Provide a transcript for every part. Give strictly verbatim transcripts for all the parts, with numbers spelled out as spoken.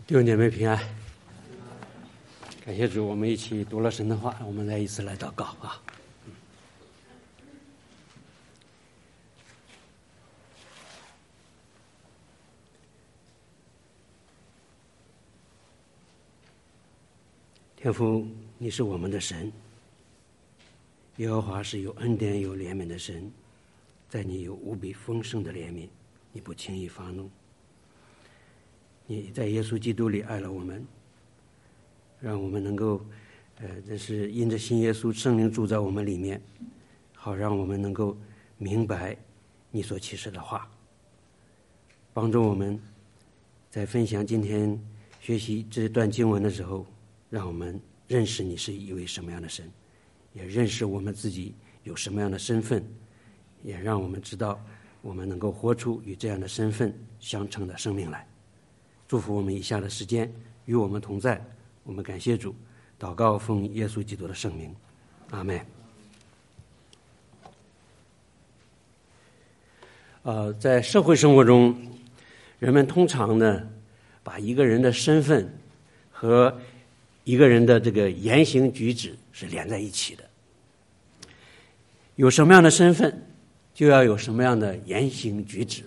弟兄姐妹平安，感谢主，我们一起读了神的话，我们再一次来祷告啊。天父，你是我们的神，耶和华是有恩典有怜悯的神，在你有无比丰盛的怜悯，你不轻易发怒。你在耶稣基督里爱了我们，让我们能够呃，这是因着信耶稣，圣灵住在我们里面，好让我们能够明白你所启示的话，帮助我们在分享今天学习这段经文的时候，让我们认识你是一位什么样的神，也认识我们自己有什么样的身份，也让我们知道我们能够活出与这样的身份相称的生命来。祝福我们以下的时间与我们同在，我们感谢主，祷告奉耶稣基督的圣名，阿们。呃，在社会生活中，人们通常呢，把一个人的身份和一个人的这个言行举止是连在一起的。有什么样的身份，就要有什么样的言行举止。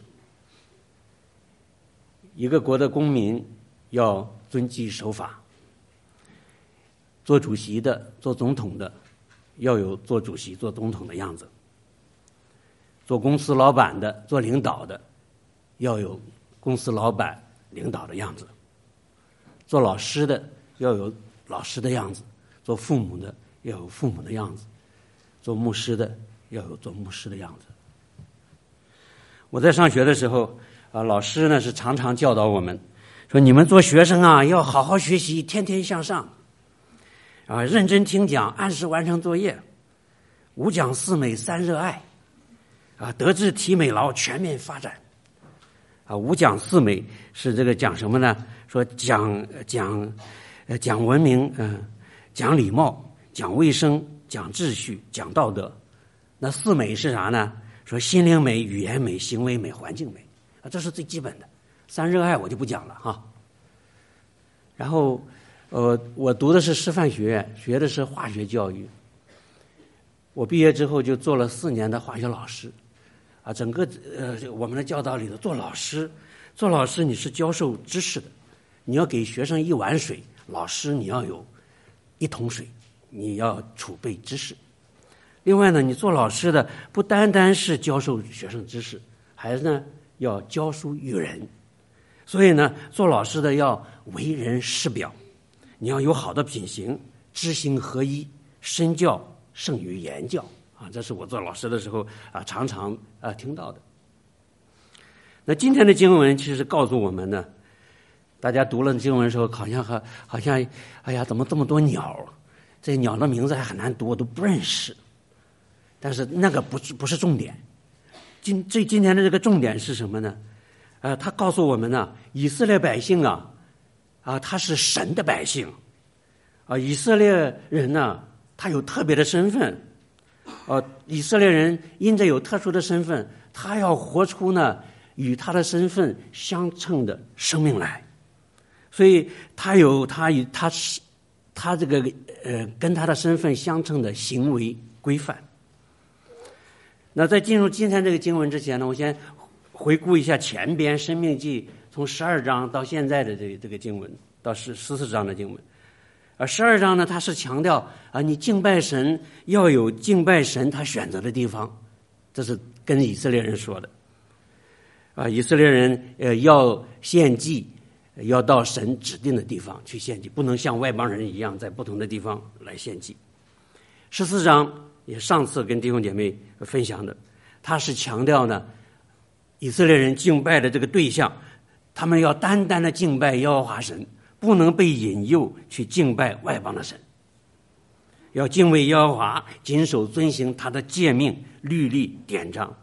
一个国的公民要遵纪守法，做主席的、做总统的，要有做主席、做总统的样子；做公司老板的、做领导的，要有公司老板、领导的样子；做老师的要有老师的样子；做父母的要有父母的样子；做牧师的要有做牧师的样子。我在上学的时候啊，老师呢是常常教导我们说，你们做学生啊，要好好学习，天天向上啊，认真听讲，按时完成作业，五讲四美三热爱啊，德智体美劳全面发展啊。五讲四美是这个讲什么呢？说讲讲呃讲文明，嗯、呃，讲礼貌，讲卫生，讲秩序，讲道德。那四美是啥呢？说心灵美、语言美、行为美、环境美啊，这是最基本的。三热爱我就不讲了哈。然后，呃，我读的是师范学院，学的是化学教育。我毕业之后就做了四年的化学老师，啊，整个呃我们的教导里头，做老师，做老师你是教授知识的，你要给学生一碗水，老师你要有一桶水，你要储备知识。另外呢，你做老师的不单单是教授学生知识，还是呢要教书育人。所以呢，做老师的要为人师表，你要有好的品行，知行合一，身教胜于言教啊！这是我做老师的时候啊常常啊听到的。那今天的经文其实告诉我们呢，大家读了经文的时候，好像好好像哎呀，怎么这么多鸟？这鸟的名字还很难读，我都不认识。但是那个不是不是重点，今这今天的这个重点是什么呢？呃，他告诉我们呢，以色列百姓啊，啊，他是神的百姓，啊，以色列人呢，他有特别的身份，呃，以色列人因着有特殊的身份，他要活出呢与他的身份相称的生命来，所以他有他与他是他这个呃跟他的身份相称的行为规范。那在进入今天这个经文之前呢，我先回顾一下前边《申命记》从十二章到现在的这个这个经文，到十十四章的经文。而十二章呢，它是强调啊，你敬拜神要有敬拜神他选择的地方，这是跟以色列人说的。啊，以色列人呃要献祭，要到神指定的地方去献祭，不能像外邦人一样在不同的地方来献祭。十四章也上次跟弟兄姐妹分享的，他是强调呢，以色列人敬拜的这个对象，他们要单单的敬拜耶和华神，不能被引诱去敬拜外邦的神，要敬畏耶和华，谨守遵行他的诫命、律例、典章。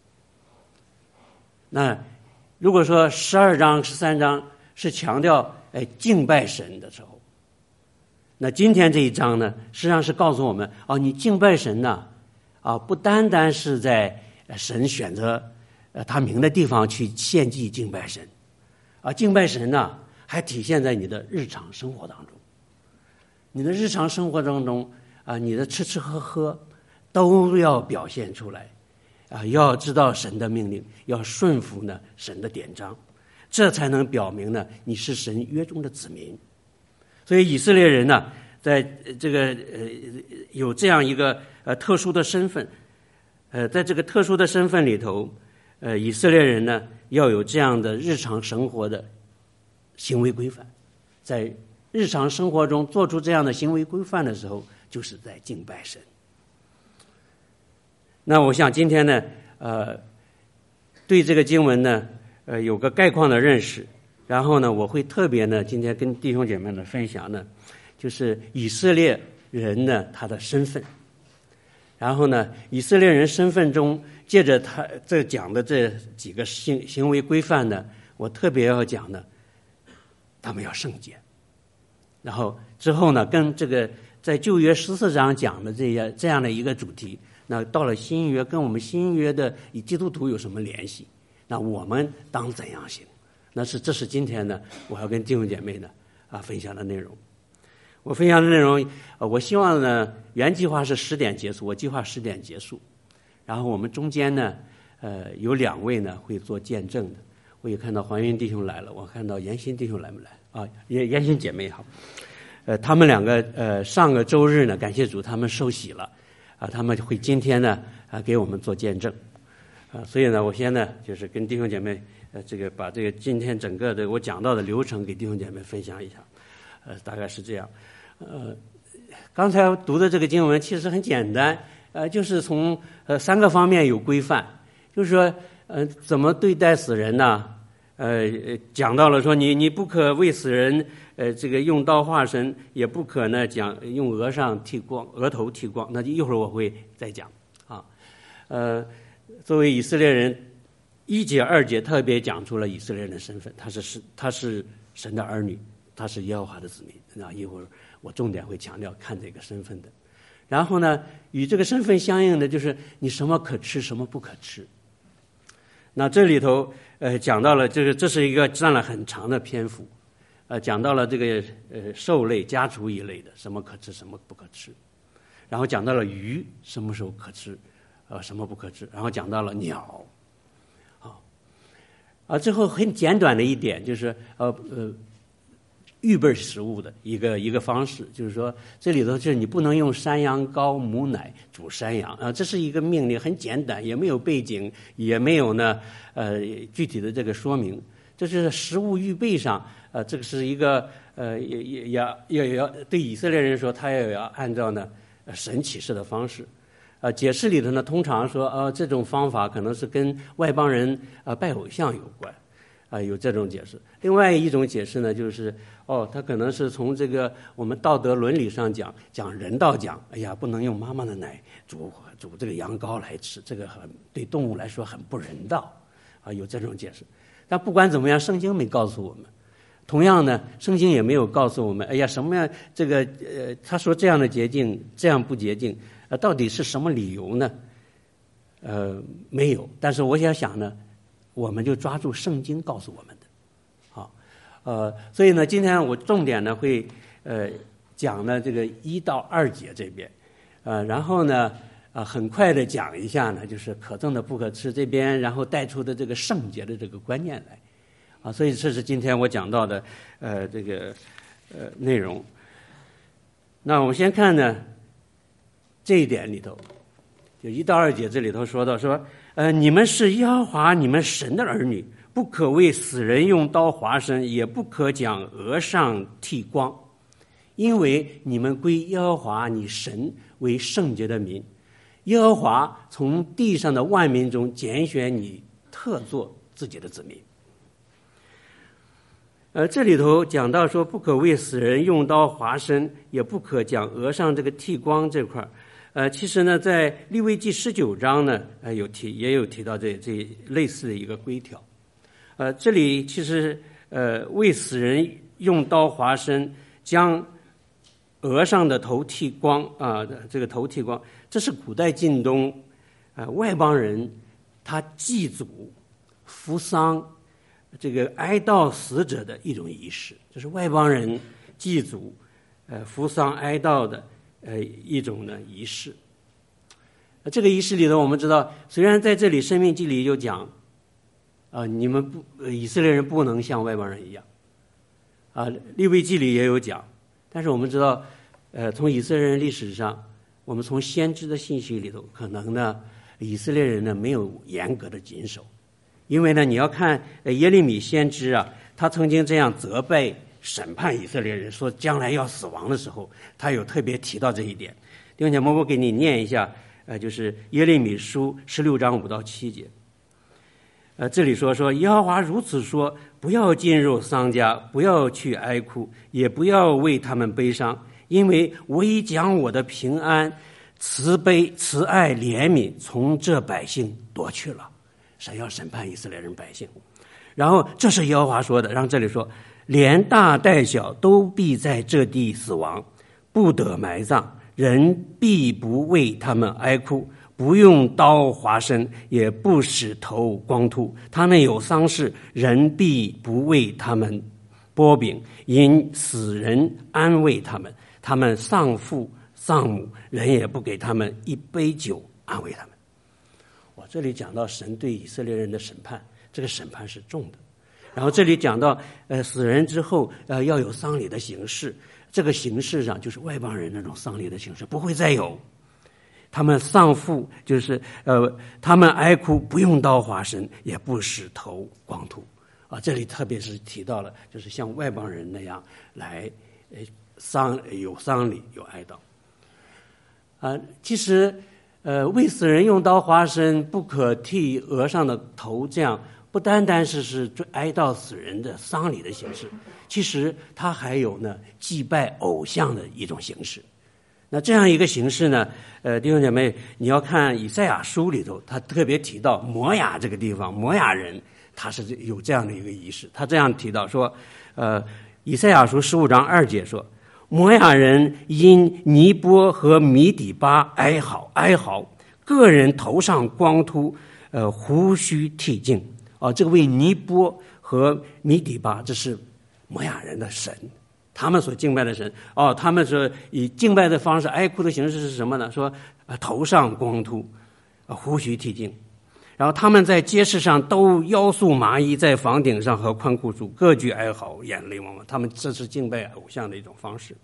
那如果说十二章、十三章是强调哎敬拜神的时候，那今天这一章呢，实际上是告诉我们啊，你敬拜神呢，啊，不单单是在神选择呃他名的地方去献祭敬拜神，啊，敬拜神呢， 还体现在你的日常生活当中。你的日常生活当中啊，你的吃吃喝喝都要表现出来啊，要知道神的命令，要顺服呢神的典章，这才能表明呢你是神约中的子民。所以以色列人呢，在这个呃有这样一个呃特殊的身份，呃，在这个特殊的身份里头，呃，以色列人呢要有这样的日常生活的行为规范，在日常生活中做出这样的行为规范的时候，就是在敬拜神。那我想今天呢，呃，对这个经文呢，呃，有个概况的认识。然后呢，我会特别呢，今天跟弟兄姐妹们分享呢，就是以色列人呢他的身份。然后呢，以色列人身份中，借着他这讲的这几个行行为规范呢，我特别要讲呢，他们要圣洁。然后之后呢，跟这个在旧约十四章讲的这样这样的一个主题，那到了新约，跟我们新约的以基督徒有什么联系？那我们当怎样行？那是这是今天呢，我要跟弟兄姐妹呢啊分享的内容。我分享的内容，呃，我希望呢，原计划是十点结束，我计划十点结束。然后我们中间呢，呃，有两位呢会做见证的。我也看到黄云弟兄来了，我看到严欣弟兄来没来？啊，严严欣姐妹好。呃，他们两个呃上个周日呢，感谢主，他们受洗了，啊，他们会今天呢啊给我们做见证，啊，所以呢，我先呢就是跟弟兄姐妹呃这个把这个今天整个的我讲到的流程给弟兄姐妹分享一下，呃，大概是这样。呃，刚才读的这个经文其实很简单，呃，就是从呃三个方面有规范，就是说呃怎么对待死人呢？呃，讲到了说你你不可为死人呃这个用刀划身，也不可呢讲用额上剃光额头剃光，那就一会儿我会再讲啊。呃，作为以色列人，一节二节特别讲出了以色列人的身份，他是是他是神的儿女，他是耶和华的子民。那一会儿我重点会强调看这个身份的。然后呢，与这个身份相应的就是你什么可吃，什么不可吃。那这里头呃讲到了这个，这是一个占了很长的篇幅，呃讲到了这个呃兽类、家畜一类的什么可吃，什么不可吃。然后讲到了鱼什么时候可吃，呃什么不可吃。然后讲到了鸟，啊啊最后很简短的一点就是呃呃。预备食物的一个一个方式，就是说这里头就是你不能用山羊羔母奶煮山羊啊，这是一个命令，很简单，也没有背景，也没有呢呃具体的这个说明。这是食物预备上，呃，这个是一个呃也也也也要对以色列人说，他也要按照呢神启示的方式。呃，解释里头呢，通常说呃这种方法可能是跟外邦人呃拜偶像有关。啊、呃，有这种解释。另外一种解释呢，就是哦，他可能是从这个我们道德伦理上讲，讲人道讲，哎呀，不能用妈妈的奶煮煮这个羊羔来吃，这个很对动物来说很不人道啊，有这种解释。但不管怎么样，圣经没告诉我们。同样呢，圣经也没有告诉我们，哎呀，什么样这个呃，他说这样的洁净，这样不洁净，呃，到底是什么理由呢？呃，没有。但是我想想呢。我们就抓住圣经告诉我们的，好，呃，所以呢，今天我重点呢会呃讲呢这个一到二节这边，呃，然后呢啊、呃、很快的讲一下呢，就是可憎的不可吃这边，然后带出的这个圣洁的这个观念来，啊，所以这是今天我讲到的呃这个呃内容。那我们先看呢这一点里头，就一到二节这里头说到说。呃，你们是耶和华你们神的儿女，不可为死人用刀划身，也不可将额上剃光，因为你们归耶和华你神为圣洁的民。耶和华从地上的万民中拣选你，特作自己的子民。呃，这里头讲到说，不可为死人用刀划身，也不可将额上这个剃光这块儿。呃，其实呢，在利未记十九章呢，呃，有提也有提到这这类似的一个规条。呃，这里其实呃，为死人用刀划身，将额上的头剃光啊、呃，这个头剃光，这是古代近东啊、呃、外邦人他祭祖、服丧、 这个哀悼死者的一种仪式，这是外邦人祭祖、呃扶丧哀悼的呃一种呢仪式。这个仪式里头，我们知道，虽然在这里《申命记》里有讲，啊、呃，你们不、呃、以色列人不能像外邦人一样，啊、呃，《利未记》里也有讲，但是我们知道，呃，从以色列人历史上，我们从先知的信息里头，可能呢，以色列人呢没有严格的谨守，因为呢，你要看呃耶利米先知啊，他曾经这样责备审判以色列人，说将来要死亡的时候，他有特别提到这一点。弟兄姐妹，我给你念一下。呃，就是耶利米书十六章五到七节。呃，这里说说耶和华如此说：不要进入丧家，不要去哀哭，也不要为他们悲伤，因为我已将我的平安、慈悲、慈爱、怜悯从这百姓夺去了。神要审判以色列人百姓。然后这是耶和华说的，然后这里说：连大带小都必在这地死亡，不得埋葬。人必不为他们哀哭，不用刀划身，也不使头光秃。他们有丧事，人必不为他们剥饼，因死人安慰他们。他们丧父丧母，人也不给他们一杯酒安慰他们。我这里讲到神对以色列人的审判，这个审判是重的。然后这里讲到，呃，死人之后，呃，要有丧礼的形式。这个形式上就是外邦人那种丧礼的形式不会再有，他们丧父就是呃，他们哀哭不用刀划身，也不使头光秃啊。这里特别是提到了，就是像外邦人那样来呃丧有丧礼有哀悼啊。其实呃，为死人用刀划身，不可剃额上的头，这样不单单是是哀悼死人的丧礼的形式。其实它还有呢祭拜偶像的一种形式。那这样一个形式呢，呃，弟兄姐妹，你要看以赛亚书里头，他特别提到摩亚这个地方，摩亚人他是有这样的一个仪式。他这样提到说，呃，以赛亚书十五章二节说，摩亚人因尼波和米底巴哀嚎哀嚎，个人头上光秃，呃，胡须剃净。啊、呃，这个为尼波和米底巴，这是摩亚人的神，他们所敬拜的神。哦，他们说以敬拜的方式哀哭的形式是什么呢？说、呃、头上光秃，呃、胡须剃净。然后他们在街市上都腰束麻衣，在房顶上和宽裤处各具哀嚎，眼泪汪汪。他们这是敬拜偶像的一种方式。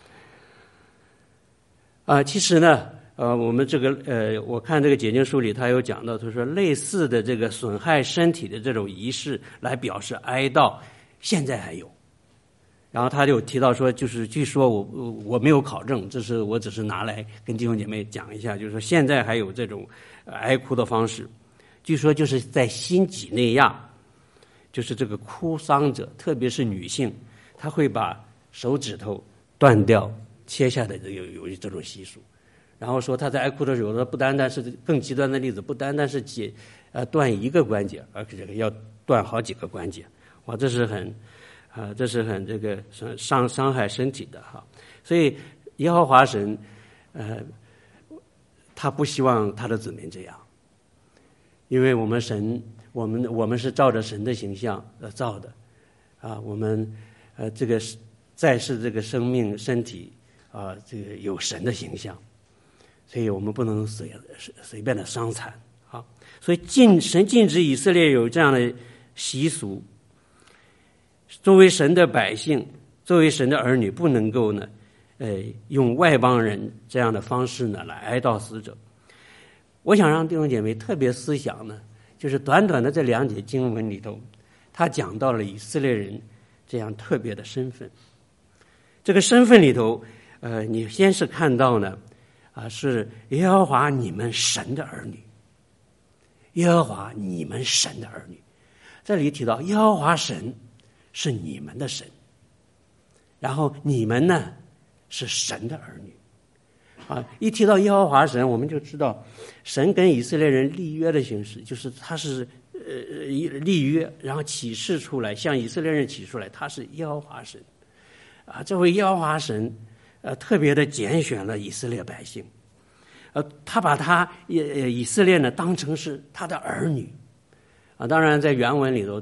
啊、呃，其实呢，呃，我们这个呃，我看这个解经书里，他有讲到，他说类似的这个损害身体的这种仪式来表示哀悼。现在还有，然后他就提到说，就是据说我我没有考证，这是我只是拿来跟弟兄姐妹讲一下，就是说现在还有这种哀哭的方式。据说就是在新几内亚，就是这个哭丧者，特别是女性，她会把手指头断掉、切下的有有这种习俗。然后说她在哀哭的时候，她不单单是更极端的例子，不单单是解呃断一个关节，而且要断好几个关节。哇，这是很，啊、呃，这是很这个伤伤害身体的哈。所以耶和华神，呃，他不希望他的子民这样，因为我们神，我们我们是照着神的形象呃造的，啊，我们呃这个在世这个生命身体啊、呃，这个有神的形象，所以我们不能随随便的伤残啊。所以禁神禁止以色列有这样的习俗。作为神的百姓，作为神的儿女，不能够呢，呃，用外邦人这样的方式呢来哀悼死者。我想让弟兄姐妹特别思想呢，就是短短的这两节经文里头，他讲到了以色列人这样特别的身份。这个身份里头，呃，你先是看到呢，啊、呃，是耶和华你们神的儿女，耶和华你们神的儿女。这里提到耶和华神是你们的神，然后你们呢是神的儿女啊。一提到耶和华神，我们就知道神跟以色列人立约的形式，就是他是呃立约，然后启示出来，向以色列人启示出来，他是耶和华神啊。这位耶和华神呃特别的拣选了以色列百姓，呃，他把他以以色列呢当成是他的儿女啊。当然在原文里头，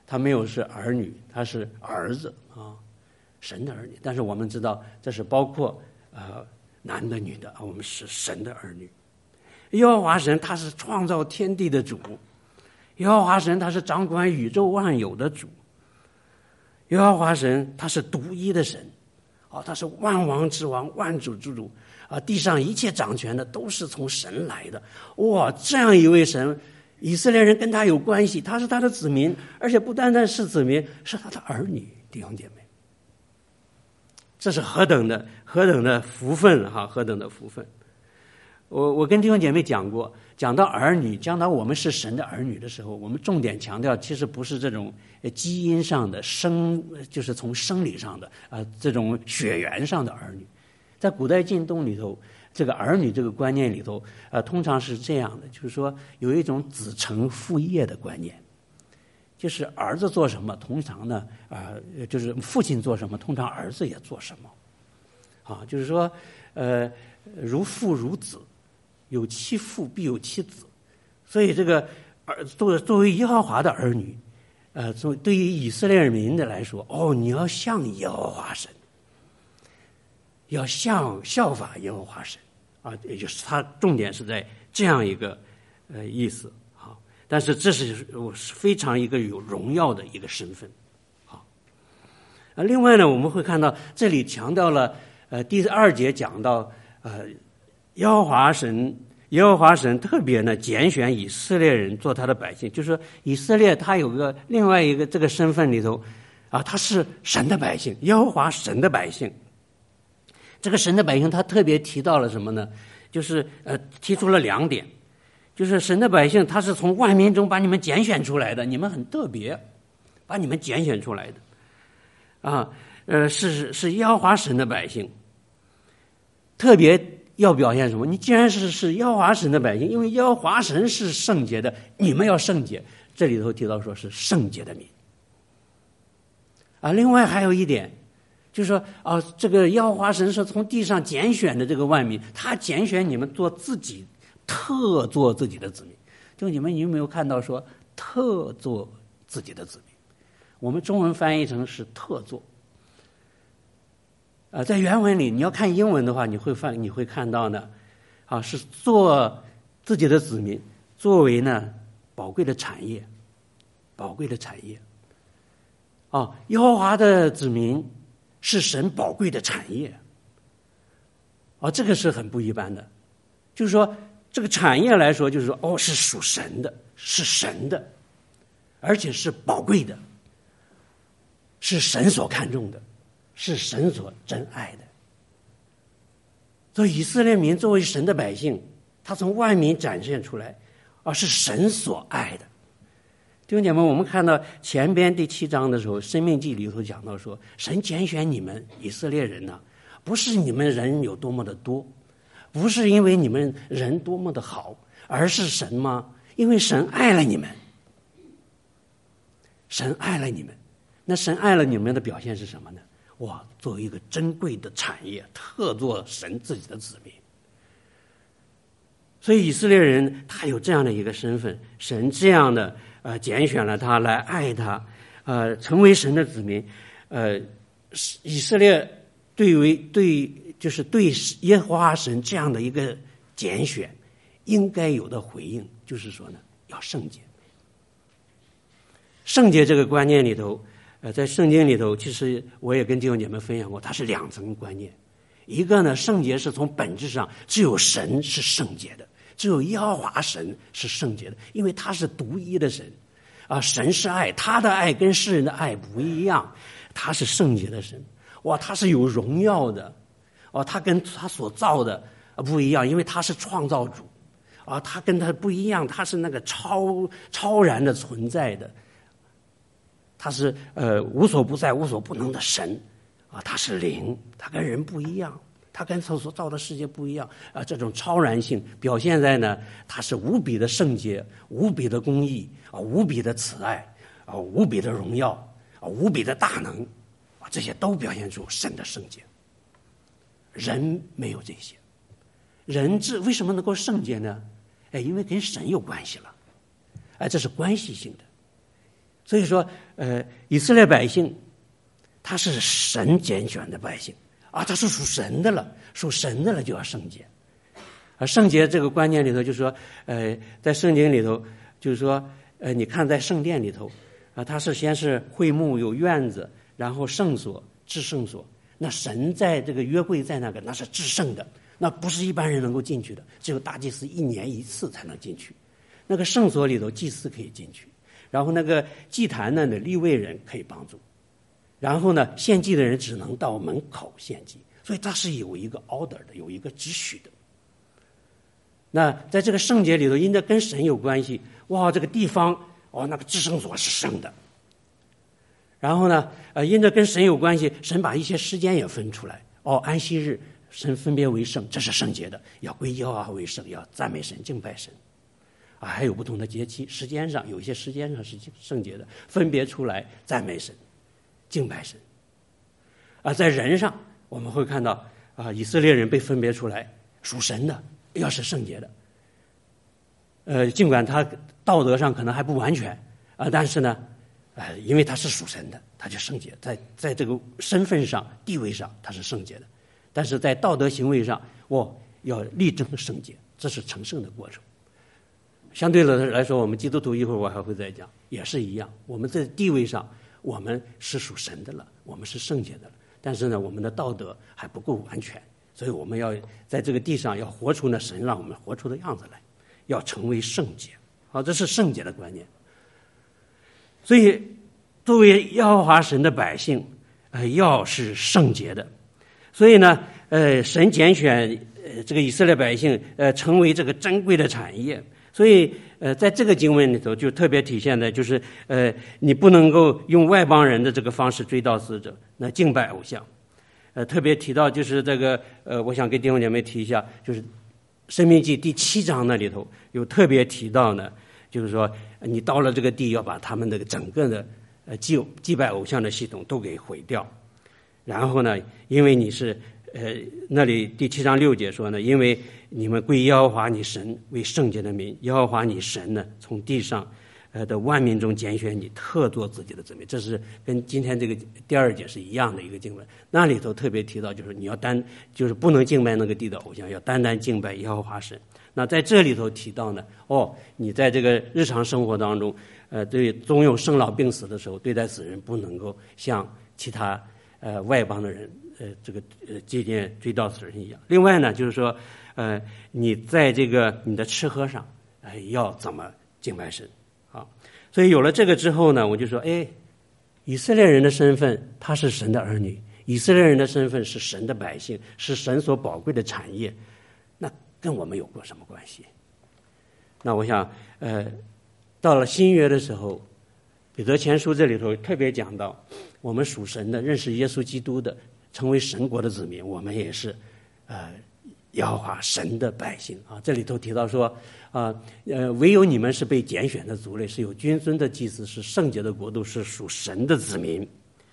他没有是儿女，他是儿子啊，神的儿女。但是我们知道，这是包括呃男的女的啊，我们是神的儿女。耶和华神他是创造天地的主，耶和华神他是掌管宇宙万有的主，耶和华神他是独一的神，啊，他是万王之王，万主之主啊，地上一切掌权的都是从神来的。哇，这样一位神，以色列人跟他有关系，他是他的子民，而且不单单是子民，是他的儿女，弟兄姐妹，这是何等的何等的福分哈，何等的福分！我我跟弟兄姐妹讲过，讲到儿女，讲到我们是神的儿女的时候，我们重点强调，其实不是这种基因上的生，就是从生理上的啊、呃、这种血缘上的儿女。在古代近东里头，这个儿女这个观念里头，呃，通常是这样的，就是说有一种子承父业的观念，就是儿子做什么，通常呢，啊、呃，就是父亲做什么，通常儿子也做什么，啊，就是说，呃，如父如子。有其父必有其子，所以这个儿作作为耶和华的儿女，呃，作对于以色列人民的来说，哦，你要像耶和华神，要像效法耶和华神啊，也就是他重点是在这样一个呃意思啊。但是这是我是非常一个有荣耀的一个身份，好啊。另外呢，我们会看到这里强调了呃第二节讲到呃。耶和华神，耶和华神特别呢拣选以色列人做他的百姓，就是说以色列他有个另外一个这个身份里头，啊，他是神的百姓，耶和华神的百姓。这个神的百姓，他特别提到了什么呢？就是呃提出了两点，就是神的百姓，他是从万民中把你们拣选出来的，你们很特别，把你们拣选出来的，啊，呃是是耶和华神的百姓，特别。要表现什么？你既然是是耶和华神的百姓，因为耶和华神是圣洁的，你们要圣洁。这里头提到说是圣洁的民啊。另外还有一点，就是说啊，这个耶和华神是从地上拣选的这个万民，他拣选你们做自己，特做自己的子民。就你们有没有看到说特做自己的子民？我们中文翻译成是特做。呃，在原文里，你要看英文的话，你会发你会看到呢，啊，是做自己的子民，作为呢宝贵的产业，宝贵的产业。啊，耶和华的子民是神宝贵的产业。啊，这个是很不一般的，就是说这个产业来说，就是说哦，是属神的，是神的，而且是宝贵的，是神所看重的。是神所珍爱的，所以以色列民作为神的百姓，他从万民展现出来，而是神所爱的。弟兄姐妹，我们看到前边第七章的时候，《申命记》里头讲到说，神拣选你们以色列人呢、啊，不是你们人有多么的多，不是因为你们人多么的好，而是神吗？因为神爱了你们，神爱了你们。那神爱了你们的表现是什么呢？哇，作为一个珍贵的产业，特做神自己的子民。所以以色列人他有这样的一个身份，神这样的呃拣选了他来爱他，呃成为神的子民。呃，以色列对为对就是对耶和华神这样的一个拣选，应该有的回应就是说呢，要圣洁。圣洁这个观念里头。呃，在圣经里头，其实我也跟弟兄姐妹分享过，它是两层观念。一个呢，圣洁是从本质上，只有神是圣洁的，只有耶和华神是圣洁的，因为他是独一的神啊。神是爱，他的爱跟世人的爱不一样，他是圣洁的神。哇，他是有荣耀的哦，他跟他所造的不一样，因为他是创造主啊，他跟他不一样，他是那个超超然的存在的。他是呃无所不在、无所不能的神啊，他是灵，他跟人不一样，他跟他所造的世界不一样啊。这种超然性表现在呢，他是无比的圣洁、无比的公义啊、无比的慈爱啊、无比的荣耀啊、无比的大能啊，这些都表现出神的圣洁。人没有这些，人之为什么能够圣洁呢？哎，因为跟神有关系了，哎，这是关系性的。 所以说，呃，以色列百姓他是神拣选的百姓啊，他是属神的了，属神的了就要圣洁。而圣洁这个观念里头，就是说，呃，在圣经里头，就是说，呃，你看在圣殿里头啊，它是先是会幕有院子，然后圣所、至圣所。那神在这个约柜在那个，那是至圣的，那不是一般人能够进去的，只有大祭司一年一次才能进去。那个圣所里头，祭司可以进去，然后那个祭坛呢，那利未人可以帮助，然后呢，献祭的人只能到门口献祭，所以它是有一个 order 的，有一个秩序的。那在这个圣洁里头，因着跟神有关系，哇，这个地方哦，那个至圣所是圣的。然后呢，呃，因着跟神有关系，神把一些时间也分出来。哦，安息日神分别为圣，这是圣洁的，要归耶和华为圣，要赞美神、敬拜神。啊，还有不同的节期，时间上有一些时间上是圣洁的，分别出来赞美神、敬拜神。啊，在人上我们会看到啊，以色列人被分别出来，属神的，要是圣洁的。呃，尽管他道德上可能还不完全啊，但是呢，呃，因为他是属神的，他就圣洁，在在这个身份上、地位上他是圣洁的，但是在道德行为上，我要力争圣洁，这是成圣的过程。相对的来说，我们基督徒一会儿我还会再讲，也是一样。我们在地位上，我们是属神的了，我们是圣洁的了，但是呢，我们的道德还不够完全，所以我们要在这个地上要活出那神让我们活出的样子来，要成为圣洁。好，这是圣洁的观念。所以，作为耶和华神的百姓，呃，要是圣洁的。所以呢，呃，神拣选呃这个以色列百姓，呃，成为这个珍贵的产业。所以，呃，在这个经文里头就特别体现的就是，呃，你不能够用外邦人的这个方式追悼死者，那敬拜偶像。呃，特别提到就是这个，呃，我想给弟兄姐妹提一下，就是《申命记》第七章那里头有特别提到呢，就是说你到了这个地要把他们的整个的呃祭祭拜偶像的系统都给毁掉，然后呢，因为你是。呃，那里第七章六节说呢，因为你们归耶和华你神为圣洁的民，耶和华你神呢从地上呃的万民中拣选你，特作自己的子民。这是跟今天这个第二节是一样的一个经文。那里头特别提到，就是你要单就是不能敬拜那个地的偶像，要单单敬拜耶和华神。那在这里头提到呢，哦，你在这个日常生活当中，呃，对总有生老病死的时候，对待死人不能够像其他呃外邦的人。呃，这个呃，纪念追悼死人一样。另外呢，就是说，呃，你在这个你的吃喝上，呃，要怎么敬拜神啊？所以有了这个之后呢，我就说，哎，以色列人的身份他是神的儿女，以色列人的身份是神的百姓，是神所宝贵的产业，那跟我们有过什么关系？那我想，呃，到了新约的时候，彼得前书这里头特别讲到，我们属神的，认识耶稣基督的。成为神国的子民，我们也是，呃，耶和华神的百姓啊。这里头提到说，啊，呃，唯有你们是被拣选的族类，是有君尊的祭司，是圣洁的国度，是属神的子民。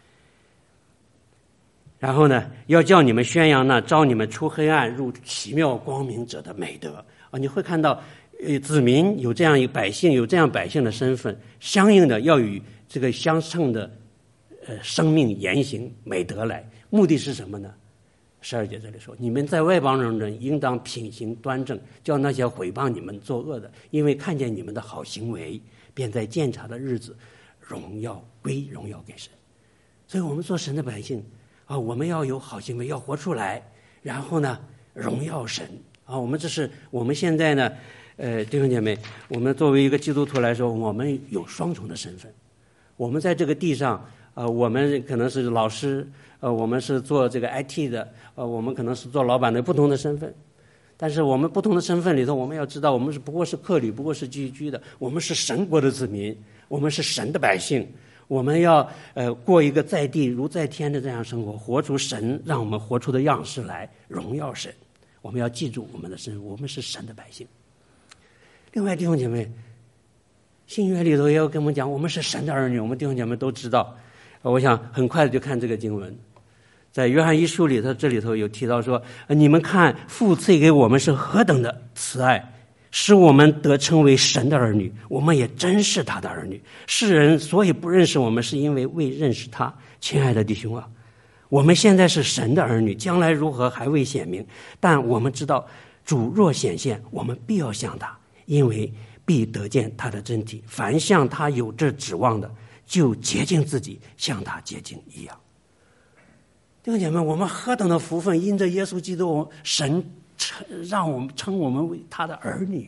然后呢，要叫你们宣扬那召你们出黑暗入奇妙光明者的美德啊。你会看到，呃，子民有这样一个百姓，有这样百姓的身份，相应的要与这个相称的，呃，生命言行美德来。目的是什么呢？十二节这里说，你们在外邦人中应当品行端正，叫那些毁谤你们作恶的，因为看见你们的好行为，便在鉴察的日子荣耀归荣耀给神。所以我们做神的百姓啊，我们要有好行为，要活出来，然后呢荣耀神啊。我们这是我们现在呢，呃，弟兄姐妹，我们作为一个基督徒来说，我们有双重的身份。我们在这个地上，呃，我们可能是老师。呃，我们是做这个 I T 的，呃，我们可能是做老板的不同的身份，但是我们不同的身份里头，我们要知道，我们是不过是客旅，不过是寄居的，我们是神国的子民，我们是神的百姓，我们要呃过一个在地如在天的这样生活，活出神让我们活出的样式来，荣耀神。我们要记住我们的身份，我们是神的百姓。另外，弟兄姐妹，新约里头也有跟我们讲，我们是神的儿女，我们弟兄姐妹都知道。我想很快的就看这个经文。在约翰一书里头，这里头有提到说，你们看父赐给我们是何等的慈爱， 使我们得称为神的儿女，我们也真是他的儿女。世人所以不认识我们，是因为未认识他。亲爱的弟兄啊，我们现在是神的儿女，将来如何还未显明，但我们知道主若显现，我们必要像他，因为必得见他的真体。凡向他有这指望的，就洁净自己，像他洁净一样。弟兄姐妹，我们何等的福分，因着耶稣基督，神让我们称我们为他的儿女。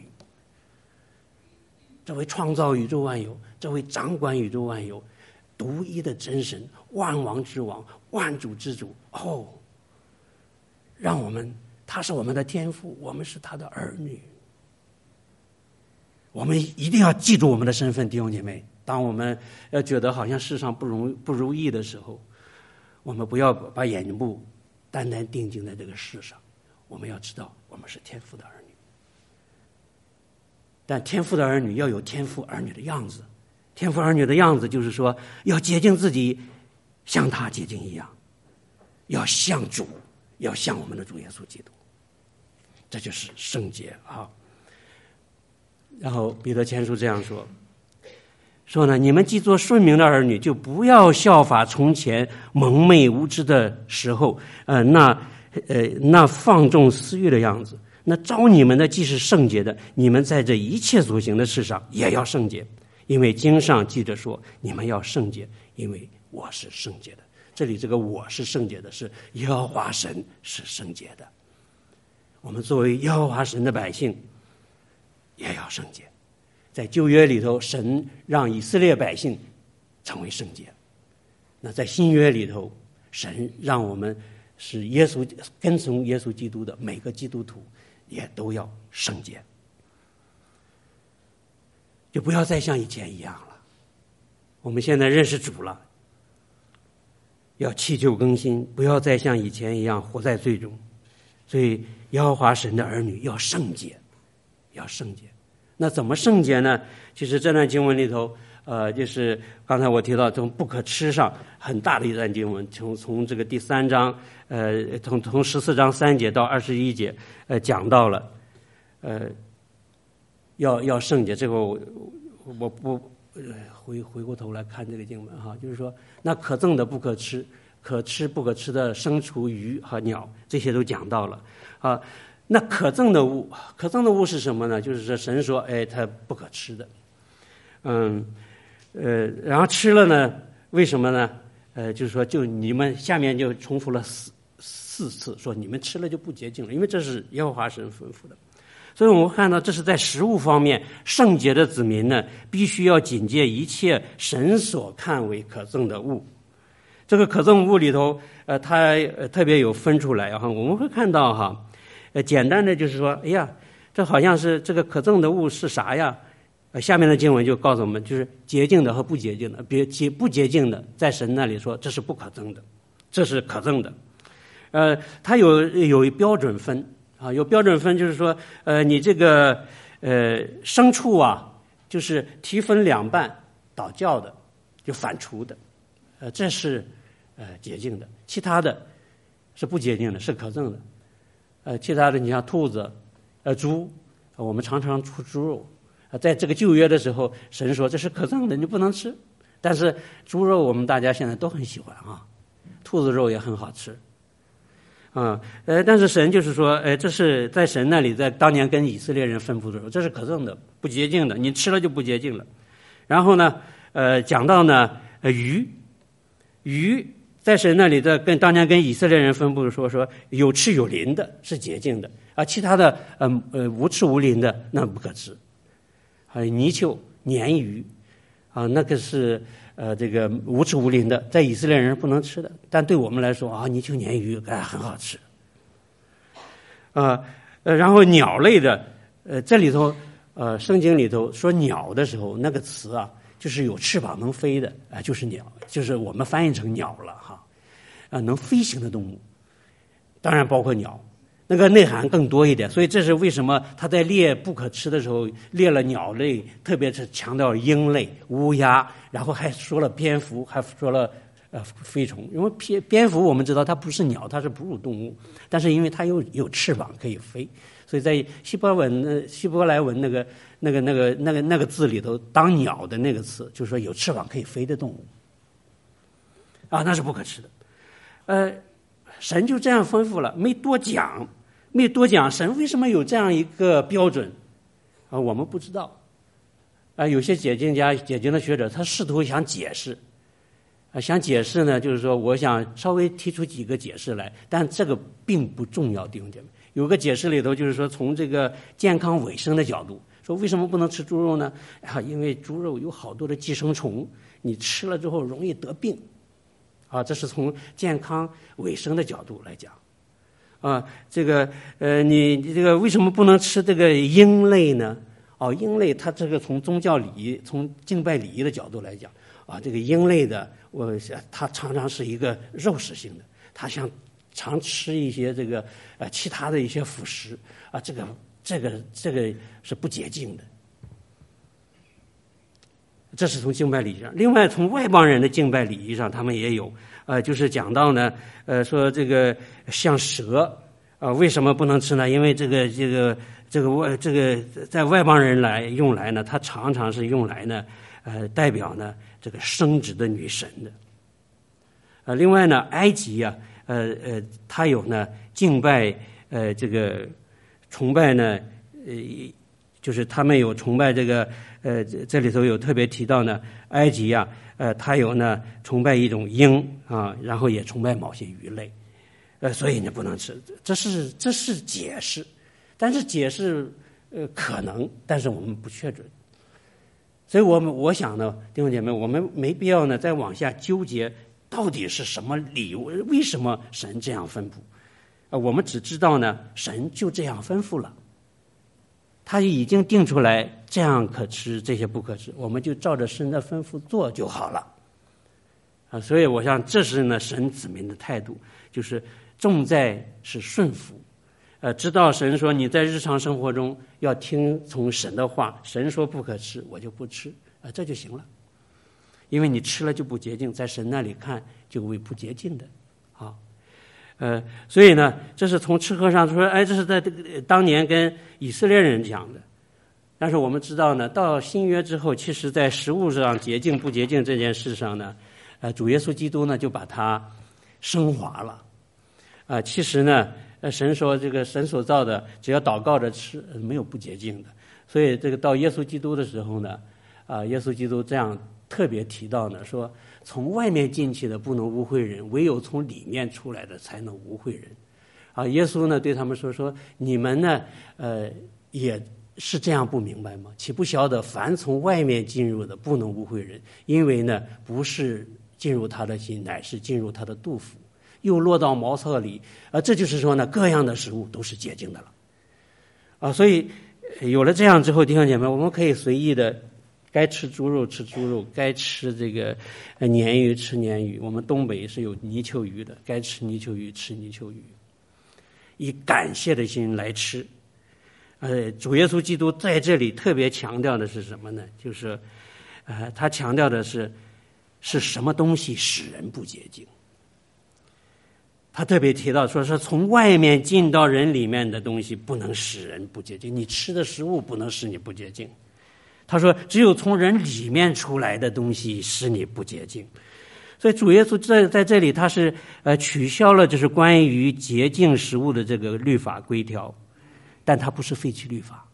这位创造宇宙万有，这位掌管宇宙万有，独一的真神，万王之王，万主之主，哦，让我们，他是我们的天父，我们是他的儿女。我们一定要记住我们的身份，弟兄姐妹。当我们要觉得好像世上不容不如意的时候，我们不要把眼目单单定睛在这个世上，我们要知道我们是天父的儿女。但天父的儿女要有天父儿女的样子，天父儿女的样子就是说要洁净自己，像他洁净一样，要像主，要像我们的主耶稣基督，这就是圣洁啊。然后彼得前书这样说，说呢，你们既做顺民的儿女，就不要效法从前蒙昧无知的时候，呃，那呃那放纵私欲的样子。那召你们的既是圣洁的，你们在这一切所行的事上也要圣洁，因为经上记着说，你们要圣洁，因为我是圣洁的。这里这个我是圣洁的，是耶和华神是圣洁的。我们作为耶和华神的百姓，也要圣洁。在旧约里头，神让以色列百姓成为圣洁。那在新约里头，神让我们是耶稣跟从耶稣基督的每个基督徒也都要圣洁，就不要再像以前一样了。我们现在认识主了，要弃旧更新，不要再像以前一样活在罪中。所以耶和华神的儿女要圣洁，要圣洁。那怎么圣洁呢？其实这段经文里头，呃，就是刚才我提到从不可吃上很大的一段经文，从从这个第三章，呃，从从十四章三节到二十一节，呃，讲到了，呃，要要圣洁。这个我我不呃回回过头来看这个经文哈，就是说，那可憎的不可吃，可吃不可吃的牲畜、鱼和鸟，这些都讲到了啊。那可憎的物，可憎的物是什么呢？就是说神说，哎，它不可吃的，嗯，呃，然后吃了呢，为什么呢？呃，就是说，就你们下面就重复了四四次，说你们吃了就不洁净了，因为这是耶和华神吩咐的。所以我们看到，这是在食物方面，圣洁的子民呢，必须要警戒一切神所看为可憎的物。这个可憎物里头，呃，它、呃、特别有分出来哈，我们会看到哈。呃，简单的就是说，哎呀，这好像是这个可憎的物是啥呀？呃，下面的经文就告诉我们，就是洁净的和不洁净的。别洁不洁净的，在神那里说这是不可憎的，这是可憎的。呃，它有有标准分啊，有标准分，就是说，呃，你这个呃牲畜啊，就是蹄分两半倒教的，就反刍的，呃，这是呃洁净的，其他的是不洁净的，是可憎的。呃，其他的你像兔子、呃猪，我们常常出猪肉。呃，在这个旧约的时候，神说这是可憎的，你不能吃。但是猪肉我们大家现在都很喜欢啊，兔子肉也很好吃。啊、嗯，呃，但是神就是说，呃，这是在神那里，在当年跟以色列人吩咐的时候，这是可憎的、不洁净的，你吃了就不洁净了。然后呢，呃，讲到呢，呃，鱼，鱼。在神那里的跟当年跟以色列人分布说说有翅有鳞的是洁净的啊，其他的呃呃无翅无鳞的那不可吃。还有泥鳅、鲶鱼啊，那个是呃这个无翅无鳞的，在以色列人不能吃的，但对我们来说啊，泥鳅、鲶鱼哎很好吃。啊呃，然后鸟类的呃这里头呃圣经里头说鸟的时候，那个词啊。就是有翅膀能飞的啊、呃，就是鸟，就是我们翻译成鸟了哈，啊、呃，能飞行的动物，当然包括鸟，那个内涵更多一点。所以这是为什么他在列不可吃的时候列了鸟类，特别是强调鹰类、乌鸦，然后还说了蝙蝠，还说了呃飞虫，因为蝙蝙蝠我们知道它不是鸟，它是哺乳动物，但是因为它有有翅膀可以飞，所以在希伯文呃希伯来文那个那个那个那个那个字里头，当鸟的那个词就是说有翅膀可以飞的动物，啊，那是不可吃的。呃，神就这样吩咐了，没多讲，没多讲，神为什么有这样一个标准啊？我们不知道。啊，有些解经家、解经的学者，他试图想解释，啊，想解释呢，就是说，我想稍微提出几个解释来，但这个并不重要，弟兄姐妹。有个解释里头，就是说，从这个健康卫生的角度，说为什么不能吃猪肉呢？啊，因为猪肉有好多的寄生虫，你吃了之后容易得病，啊，这是从健康卫生的角度来讲。啊，这个呃，你这个为什么不能吃这个鹰类呢？哦，鹰类它这个从宗教礼仪、从敬拜礼仪的角度来讲，啊，这个鹰类的，我它常常是一个肉食性的，它想常吃一些这个呃其他的一些辅食啊，这个这个这个是不洁净的。这是从敬拜礼仪上，另外从外邦人的敬拜礼仪上，他们也有，呃，就是讲到呢，呃，说这个像蛇啊、呃，为什么不能吃呢？因为这个这个。这个外这个在外邦人来用来呢，它常常是用来呢，呃，代表呢这个生殖的女神的。呃，另外呢，埃及啊，呃呃，它有呢敬拜呃这个崇拜呢，呃，就是他们有崇拜这个呃这里头有特别提到呢，埃及啊，呃，它有呢崇拜一种鹰啊，然后也崇拜某些鱼类，呃，所以呢不能吃，这是这是解释。但是解释呃可能，但是我们不确准，所以我们我想呢，弟兄姐妹，我们没必要呢再往下纠结到底是什么理由，为什么神这样吩咐？啊，我们只知道呢，神就这样吩咐了，他已经定出来这样可吃，这些不可吃，我们就照着神的吩咐做就好了。啊，所以我想这是呢神子民的态度，就是重在是顺服。呃，知道神说你在日常生活中要听从神的话，神说不可吃，我就不吃，啊、呃，这就行了。因为你吃了就不洁净，在神那里看就为不洁净的，啊，呃，所以呢，这是从吃喝上说，哎，这是在这个当年跟以色列人讲的。但是我们知道呢，到新约之后，其实在食物上洁净不洁净这件事上呢，呃，主耶稣基督呢就把它升华了，啊、呃，其实呢。神说这个神所造的只要祷告着吃，没有不洁净的。所以这个到耶稣基督的时候呢，啊，耶稣基督这样特别提到呢，说从外面进去的不能污秽人，唯有从里面出来的才能污秽人。啊，耶稣呢对他们说说你们呢呃也是这样不明白吗？岂不晓得凡从外面进入的不能污秽人，因为呢不是进入他的心，乃是进入他的肚腹。又落到茅厕里，啊，这就是说呢，各样的食物都是洁净的了，啊，所以有了这样之后，弟兄姐妹，我们可以随意的，该吃猪肉吃猪肉，该吃这个呃鲶鱼吃鲶鱼。我们东北是有泥鳅鱼的，该吃泥鳅鱼吃泥鳅鱼，以感谢的心来吃。呃，主耶稣基督在这里特别强调的是什么呢？就是，呃，他强调的是是什么东西使人不洁净。他特别提到说是从外面进到人里面的东西不能使人不洁净，你吃的食物不能使你不洁净。他说只有从人里面出来的东西使你不洁净。所以主耶稣在在这里他是呃取消了就是关于洁净食物的这个律法规条，但他不是废弃律法，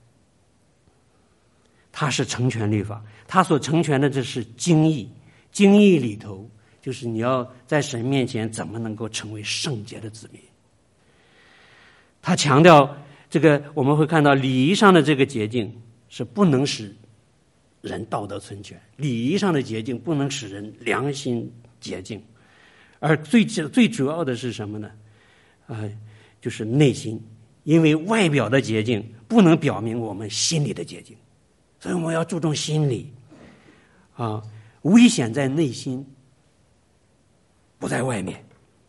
他是成全律法。他所成全的这是经义，经义里头就是你要在神面前怎么能够成为圣洁的子民。他强调这个，我们会看到礼仪上的这个洁净是不能使人道德存全，礼仪上的洁净不能使人良心洁净，而最最主要的是什么呢？啊、呃，就是内心，因为外表的洁净不能表明我们心里的洁净，所以我们要注重心理啊，危险在内心，不在外面。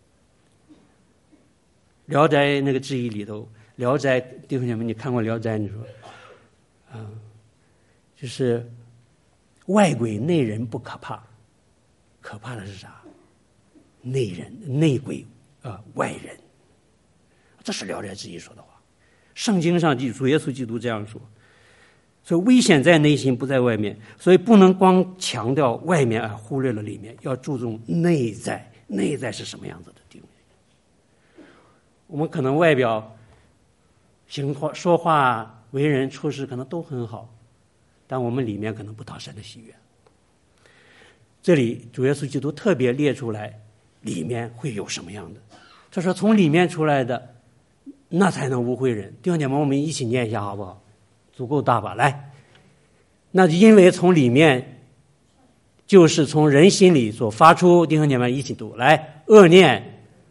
聊斋那个志异里头，聊斋弟兄姐妹，你看过聊斋？你说，啊、呃，就是外鬼内人不可怕，可怕的是啥？ 内人内鬼呃外人，这是《聊斋志异》说的话。圣经上主耶稣基督这样说，所以危险在内心不在外面，所以不能光强调外面而忽略了里面，要注重内在。内在是什么样子的地位？我们可能外表行话说话为人处事可能都很好，但我们里面可能不讨神的喜悦。这里主耶稣基督特别列出来里面会有什么样的，他说从里面出来的那才能无秽人。弟兄姐妹，我们一起念一下好不好？足够大吧？来，那因为从里面就是从人心里所发出，弟兄姐妹一起读，来，恶念、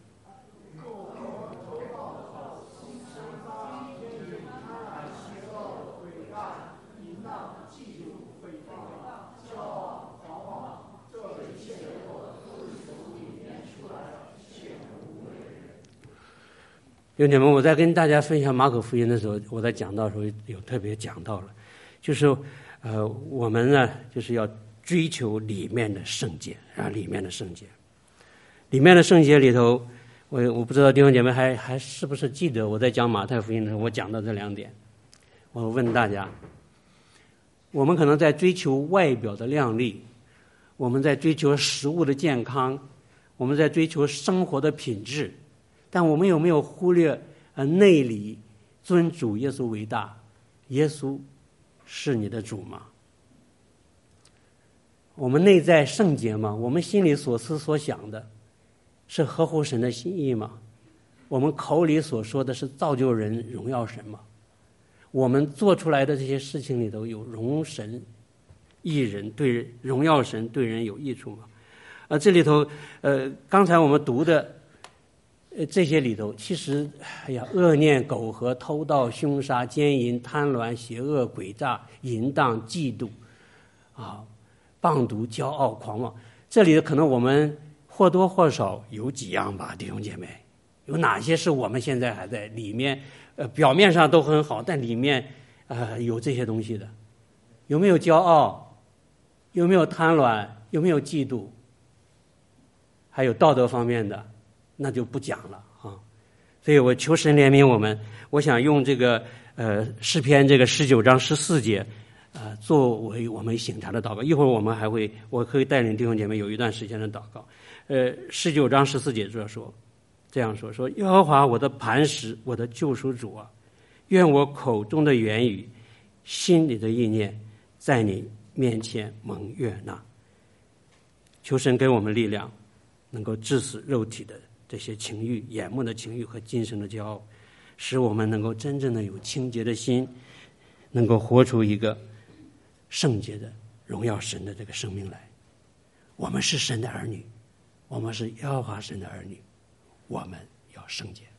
弟兄姐妹，我在跟大家分享马可福音的时候，我在讲到的时候有特别讲到了，就是呃，我们呢就是要追求里面的圣洁啊，里面的圣洁，里面的圣洁里头，我我不知道弟兄姐妹还还是不是记得我在讲马太福音的时候，我讲到这两点。我问大家，我们可能在追求外表的靓丽，我们在追求食物的健康，我们在追求生活的品质，但我们有没有忽略呃内里尊主耶稣为大？耶稣是你的主吗？我们内在圣洁吗？我们心里所思所想的是合乎神的心意吗？我们口里所说的是造就人荣耀神吗？我们做出来的这些事情里头有荣神益人，对荣耀神对人有益处吗？呃，这里头呃，刚才我们读的呃这些里头，其实哎呀，恶念、苟合、偷盗、凶杀、奸淫、贪婪、邪恶、诡诈、淫荡、嫉妒啊。棒毒、骄傲、狂妄，这里可能我们或多或少有几样吧，弟兄姐妹，有哪些是我们现在还在里面，呃，表面上都很好，但里面呃有这些东西的？有没有骄傲？有没有贪婪？有没有嫉妒？还有道德方面的，那就不讲了啊。所以我求神怜悯我们，我想用这个呃诗篇这个十九章十四节。呃，作为我们省察的祷告，一会儿我们还会，我可以带领弟兄姐妹有一段时间的祷告。呃，十九章十四节这说，这样说：说耶和华我的磐石，我的救赎主啊，愿我口中的言语，心里的意念，在你面前蒙悦纳。求神给我们力量，能够致死肉体的这些情欲、眼目的情欲和今生的骄傲，使我们能够真正的有清洁的心，能够活出一个圣洁的荣耀神的这个生命来。我们是神的儿女，我们是耶和华神的儿女，我们要圣洁。